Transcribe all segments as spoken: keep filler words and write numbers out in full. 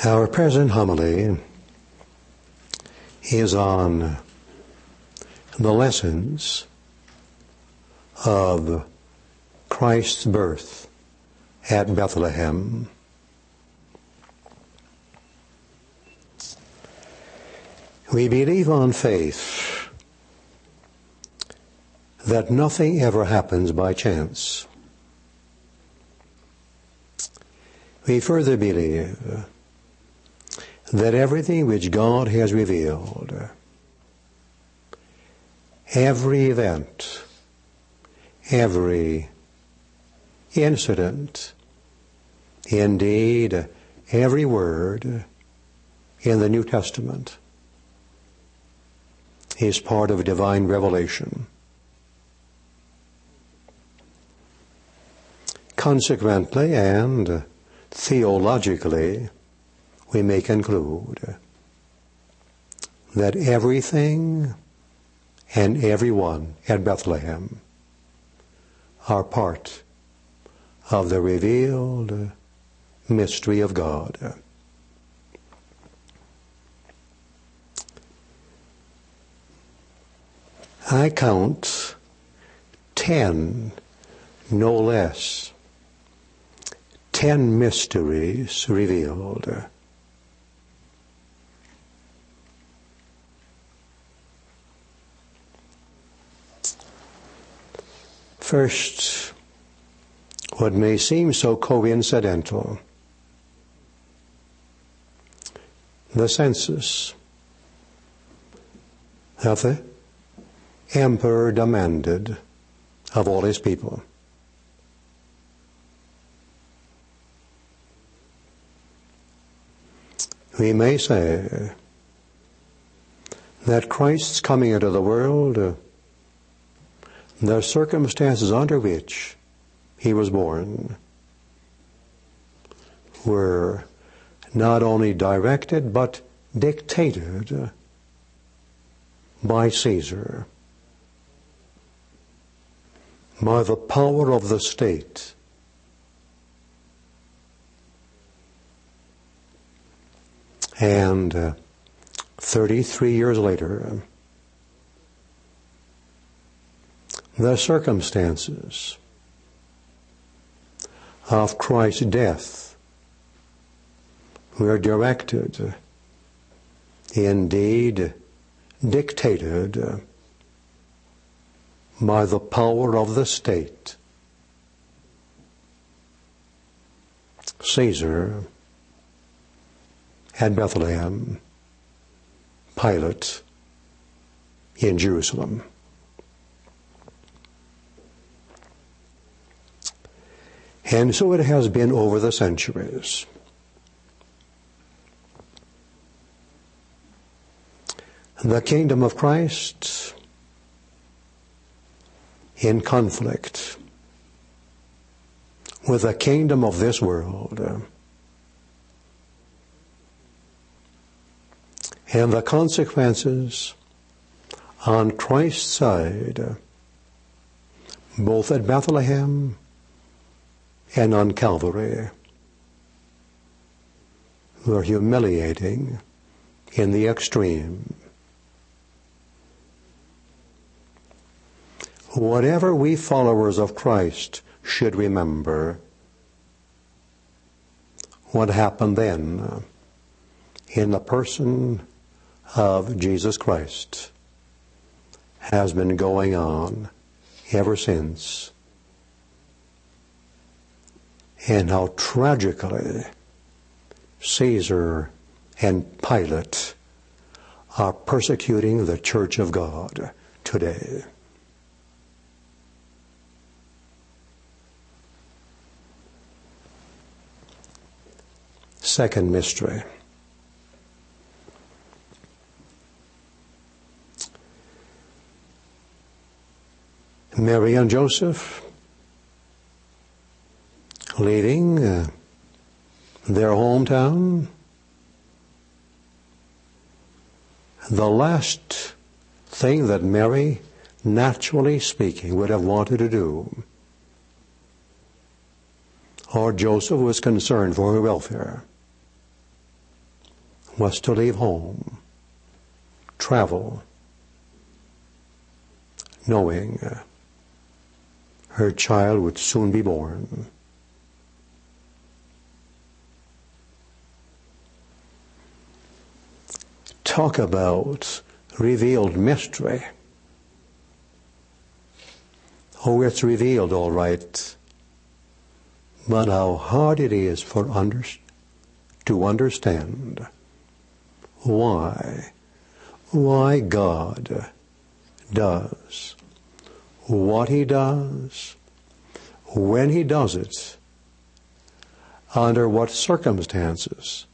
Our present homily is on the lessons of Christ's birth at Bethlehem. We believe on faith that nothing ever happens by chance. We further believe that everything which God has revealed, every event, every incident, indeed every word in the New Testament is part of divine revelation. Consequently and theologically, we may conclude that everything and everyone at Bethlehem are part of the revealed mystery of God. I count ten, no less, ten mysteries revealed. First, what may seem so coincidental, the census that the emperor demanded of all his people. We may say that Christ's coming into the world, the circumstances under which he was born, were not only directed but dictated by Caesar, by the power of the state. And uh, thirty-three years later, the circumstances of Christ's death were directed, indeed dictated, by the power of the state. Caesar at Bethlehem, Pilate in Jerusalem. And so it has been over the centuries. The kingdom of Christ in conflict with the kingdom of this world. And the consequences on Christ's side, both at Bethlehem and on Calvary, were humiliating in the extreme. Whatever we followers of Christ should remember, what happened then in the person of Jesus Christ has been going on ever since. And how tragically Caesar and Pilate are persecuting the Church of God today. Second mystery. Mary and Joseph leaving uh, their hometown. The last thing that Mary, naturally speaking, would have wanted to do, or Joseph was concerned for her welfare, was to leave home, travel, knowing uh, her child would soon be born. Talk about revealed mystery. Oh, it's revealed, all right. But how hard it is for under, to understand why, why God does what He does, when He does it, under what circumstances.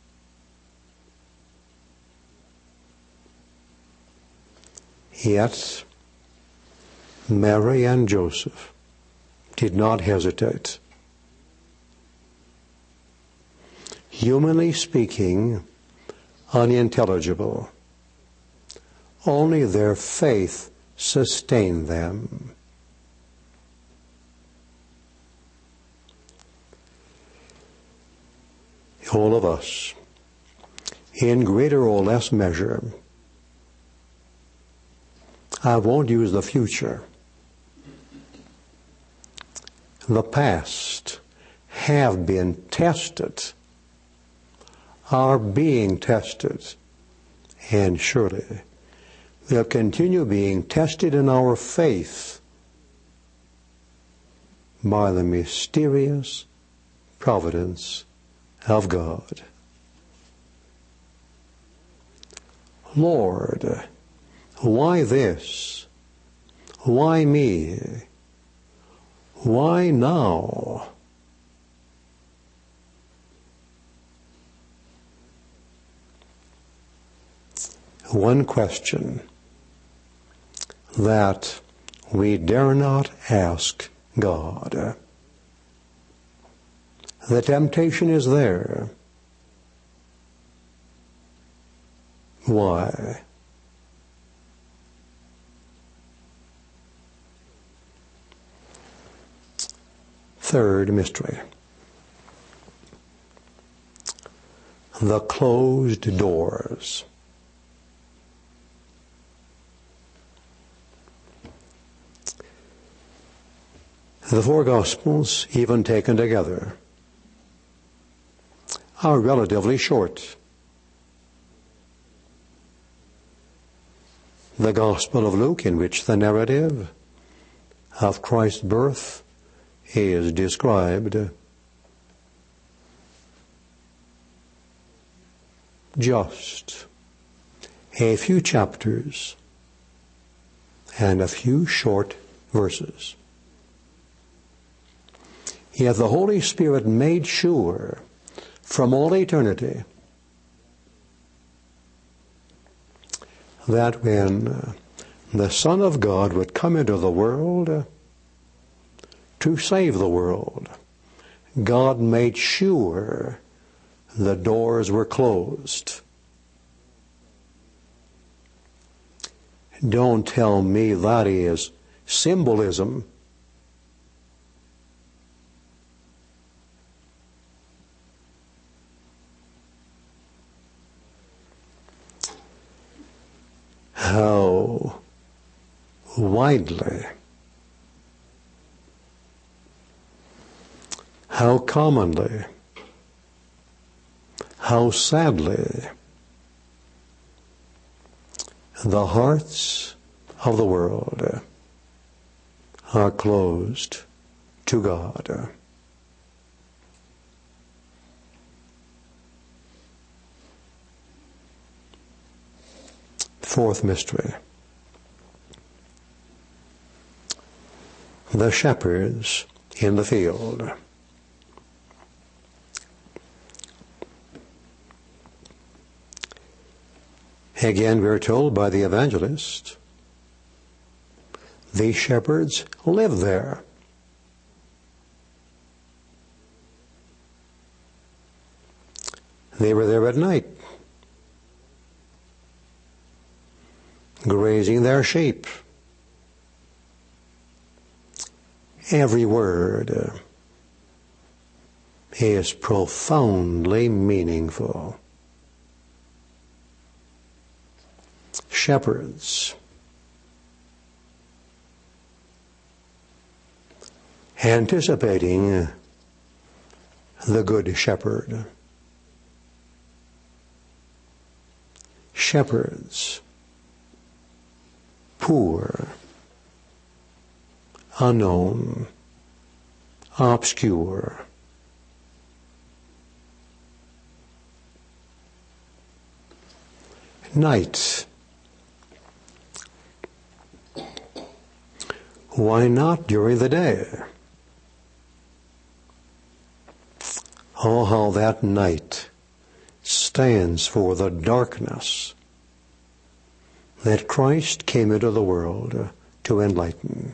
Yet, Mary and Joseph did not hesitate. Humanly speaking, unintelligible. Only their faith sustained them. All of us, in greater or less measure, I won't use the future. The past have been tested, are being tested, and surely will continue being tested in our faith by the mysterious providence of God. Lord, why this? Why me? Why now? One question that we dare not ask God. The temptation is there. Why? Third mystery. The closed doors. The four Gospels, even taken together, are relatively short. The Gospel of Luke, in which the narrative of Christ's birth is described, just a few chapters and a few short verses. Yet the Holy Spirit made sure from all eternity that when the Son of God would come into the world to save the world, God made sure the doors were closed. Don't tell me that is symbolism. How widely, how commonly, how sadly the hearts of the world are closed to God. Fourth mystery. The shepherds in the field. Again, we're told by the evangelist, these shepherds lived there. They were there at night, grazing their sheep. Every word is profoundly meaningful. shepherds, anticipating the Good Shepherd. Shepherds, poor, unknown, obscure. Night. Why not during the day? Oh, how that night stands for the darkness that Christ came into the world to enlighten.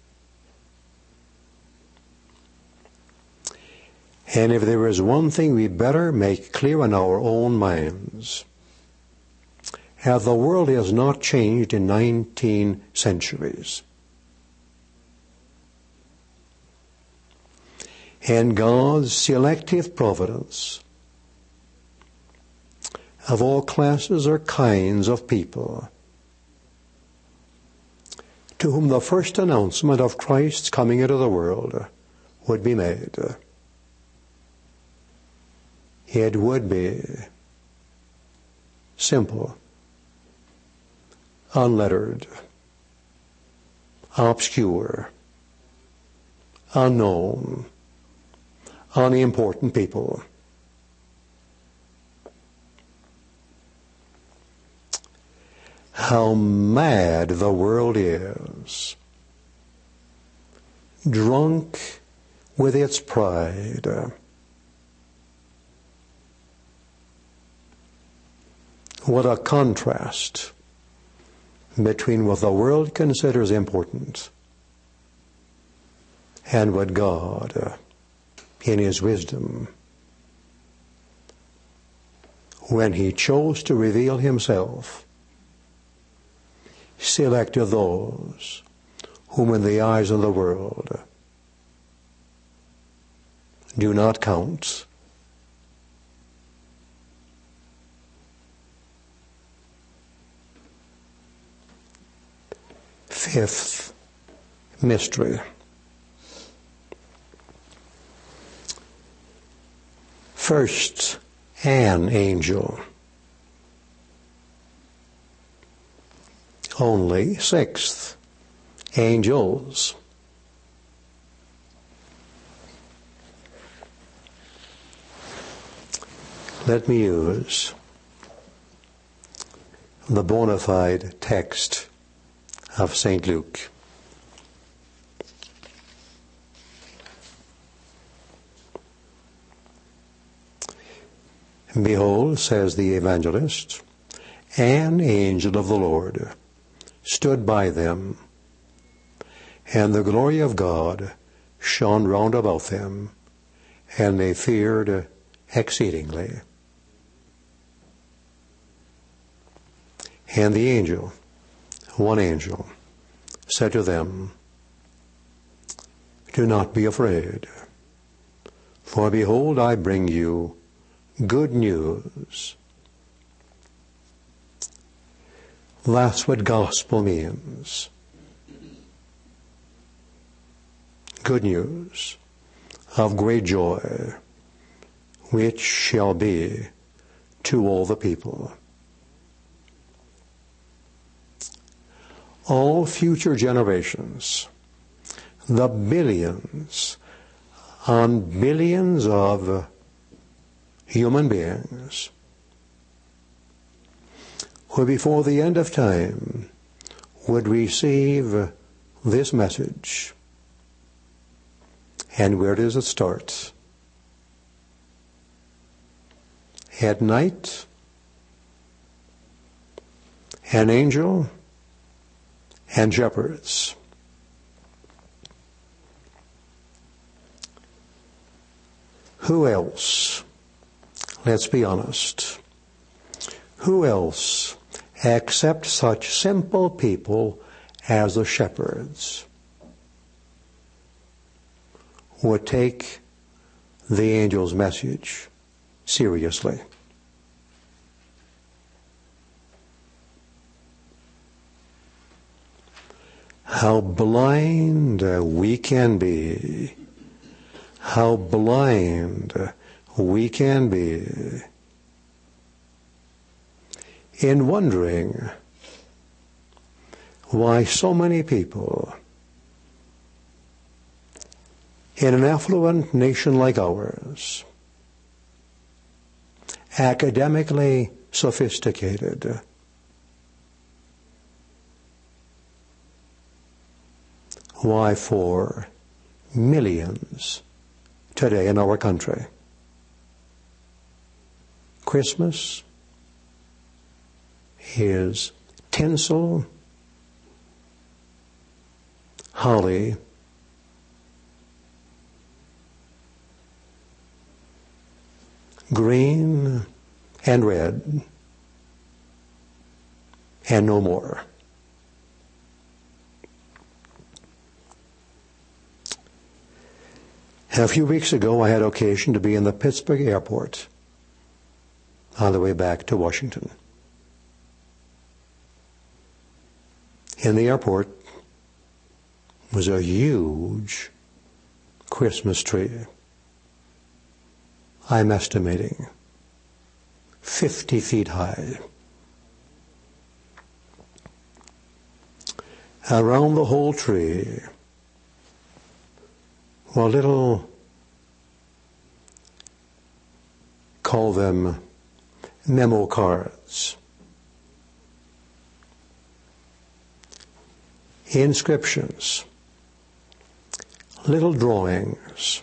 And if there is one thing we better make clear in our own minds, how the world has not changed in nineteen centuries. And God's selective providence of all classes or kinds of people, to whom the first announcement of Christ's coming into the world would be made. It would be simple, unlettered, obscure, unknown, unimportant people. How mad the world is, drunk with its pride. What a contrast between what the world considers important and what God, in His wisdom, when He chose to reveal Himself, selected those whom in the eyes of the world do not count. Fifth mystery. First, an angel. Only sixth, angels. Let me use the bona fide text of Saint Luke. Behold, says the evangelist, an angel of the Lord stood by them, and the glory of God shone round about them, and they feared exceedingly. And the angel, one angel, said to them, do not be afraid, for behold, I bring you good news. That's what gospel means. Good news of great joy, which shall be to all the people. All future generations, the billions on billions of human beings, who before the end of time would receive this message. And where does it start? At night, an angel and shepherds. Who else? Let's be honest. Who else except such simple people as the shepherds would take the angel's message seriously? How blind we can be. How blind we can be in wondering why so many people in an affluent nation like ours, academically sophisticated, why for millions today in our country, Christmas is tinsel, holly, green and red, and no more. A few weeks ago, I had occasion to be in the Pittsburgh airport on the way back to Washington. In the airport was a huge Christmas tree. I'm estimating fifty feet high. Around the whole tree were little, call them memo cards, inscriptions, little drawings,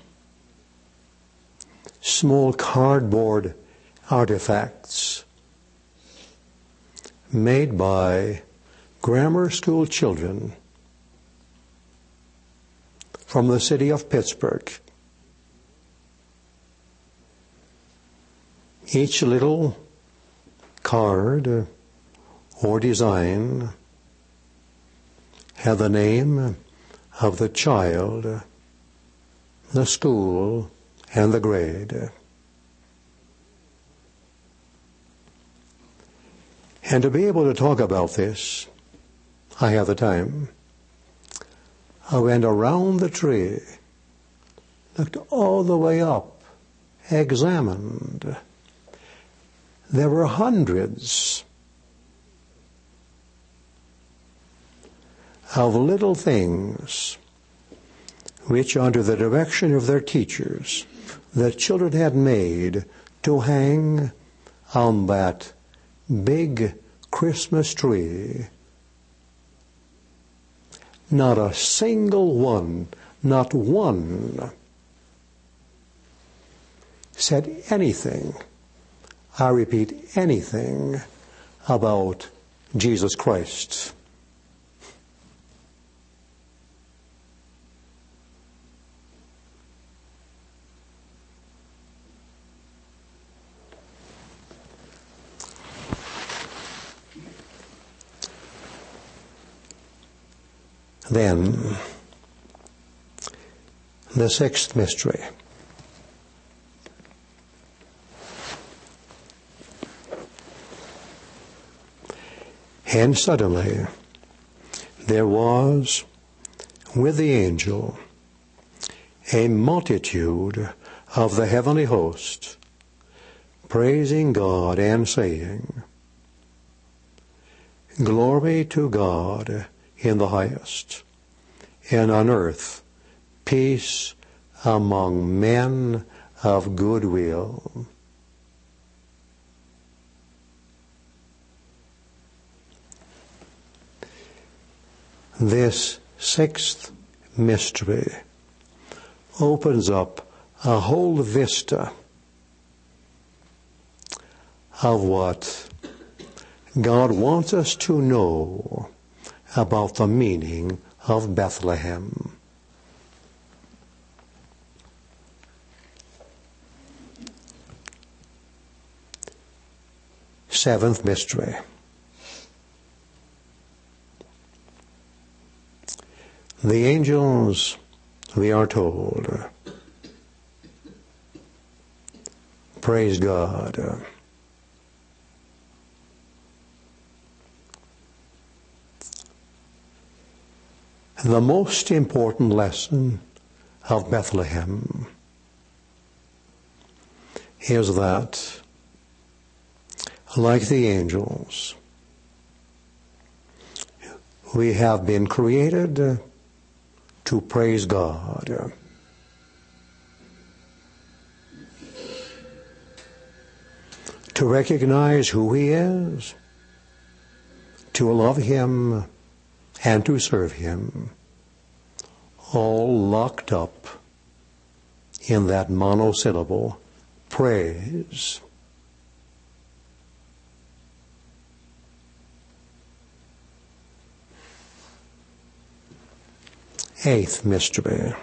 small cardboard artifacts made by grammar school children from the city of Pittsburgh. Each little card or design had the name of the child, the school, and the grade. And to be able to talk about this, I have the time. I went around the tree, looked all the way up, examined. There were hundreds of little things which, under the direction of their teachers, the children had made to hang on that big Christmas tree. Not a single one, not one, said anything, I repeat, anything about Jesus Christ. Then, the sixth mystery. And suddenly, there was with the angel a multitude of the heavenly host, praising God and saying, "Glory to God in the highest, and on earth peace among men of good will." This sixth mystery opens up a whole vista of what God wants us to know about the meaning of Bethlehem. Seventh mystery. The angels, we are told, praise God. the most important lesson of Bethlehem is that, like the angels, we have been created to praise God. To recognize who He is, to love Him, and to serve Him, all locked up in that monosyllable, praise. Eighth mystery.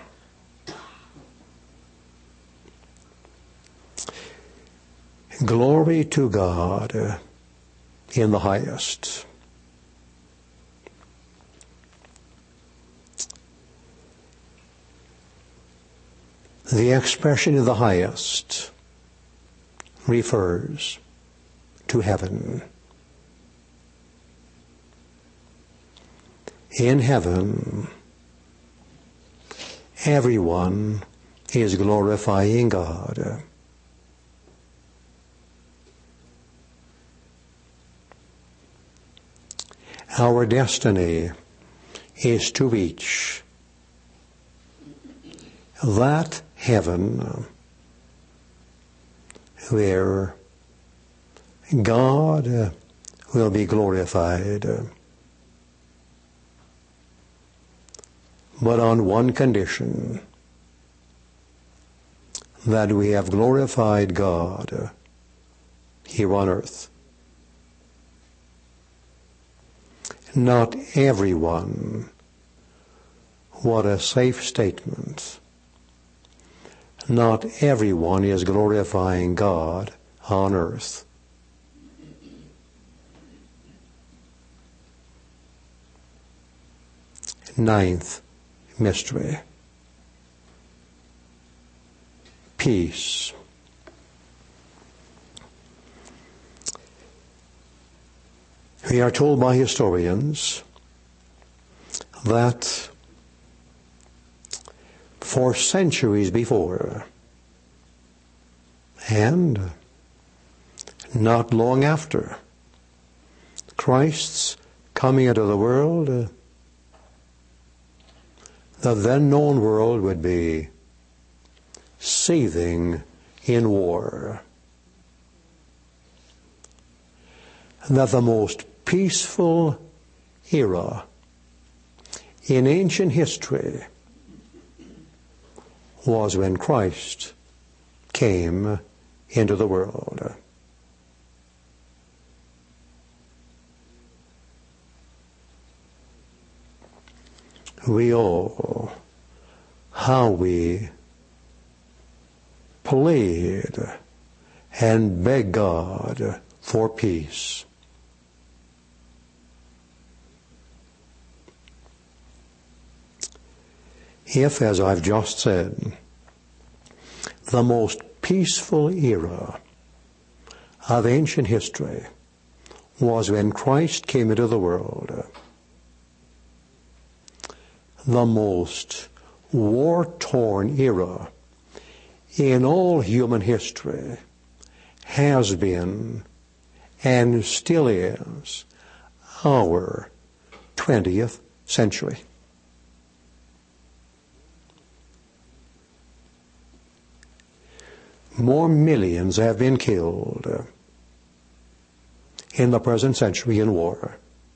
Glory to God in the highest. The expression in the highest refers to heaven. In heaven, everyone is glorifying God. Our destiny is to reach that heaven where God will be glorified, but on one condition, that we have glorified God here on earth. Not everyone. What a safe statement. Not everyone is glorifying God on earth. Ninth mystery. Peace. We are told by historians that for centuries before, and not long after Christ's coming into the world, the then known world would be seething in war. That the most peaceful era in ancient history was when Christ came into the world. We all, how we plead and beg God for peace. If, as I've just said, the most peaceful era of ancient history was when Christ came into the world, the most war-torn era in all human history has been and still is our twentieth century. More millions have been killed in the present century in war.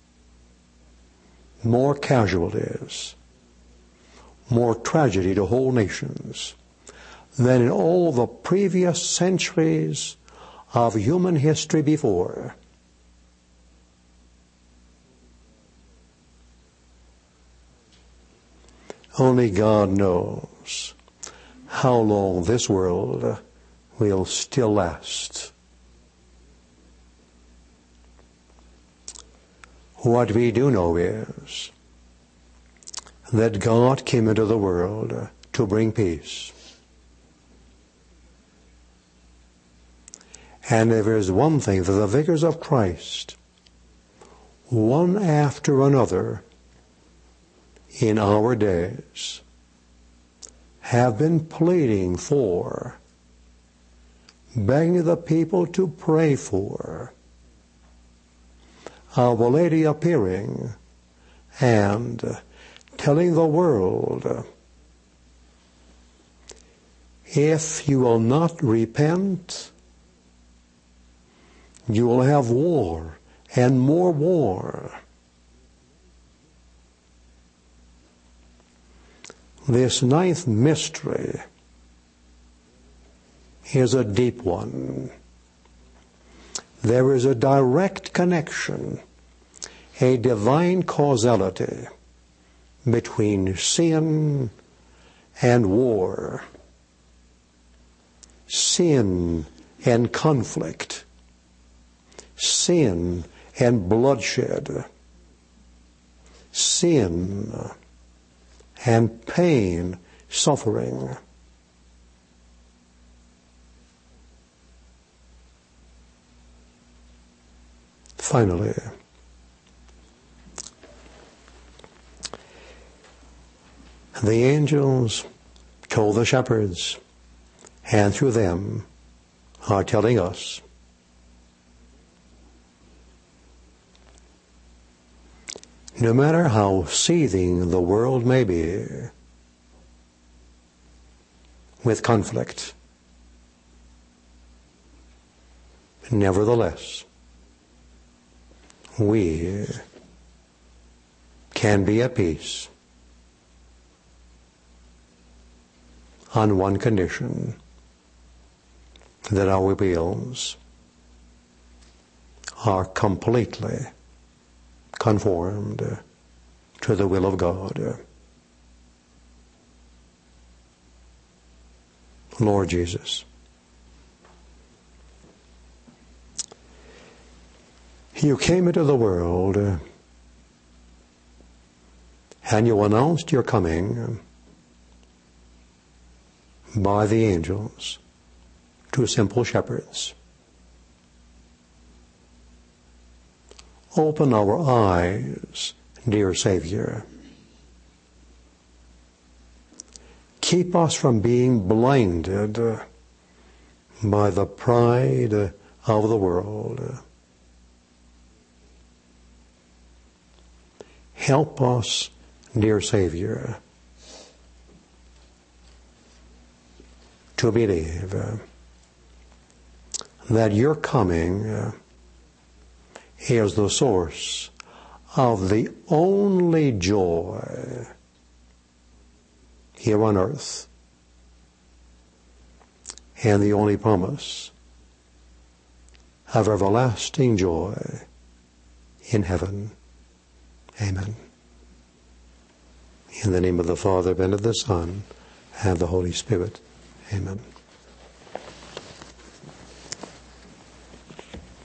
More casualties, more tragedy to whole nations than in all the previous centuries of human history before. Only God knows how long this world will still last. What we do know is that God came into the world to bring peace. And if there is one thing that the vicars of Christ, one after another, in our days have been pleading for, begging the people to pray for, Our Lady appearing and telling the world, if you will not repent, you will have war and more war. This ninth mystery is a deep one. There is a direct connection, a divine causality between sin and war, sin and conflict, sin and bloodshed, sin and pain, suffering. Finally, the angels told the shepherds, and through them are telling us, no matter how seething the world may be with conflict, nevertheless, we can be at peace on one condition, that our wills are completely conformed to the will of God. Lord Jesus, you came into the world and you announced your coming by the angels to simple shepherds. Open our eyes, dear Savior. Keep us from being blinded by the pride of the world. Help us, dear Savior, to believe that your coming is the source of the only joy here on earth and the only promise of everlasting joy in heaven. Amen. In the name of the Father, and of the Son, and of the Holy Spirit. Amen.